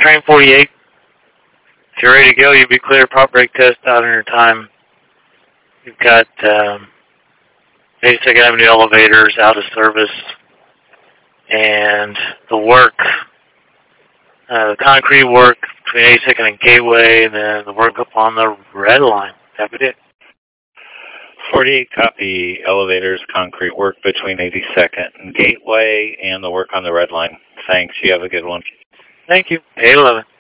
train 48. If you're ready to go, you'll be clear. Prop brake test out in your time. You've got 82nd Avenue elevators out of service. And the work, the concrete work between 82nd and Gateway, and then the work up on the red line. Copy it. 48, copy. Elevators, concrete work between 82nd and Gateway, and the work on the red line. Thanks. You have a good one. Thank you. 811.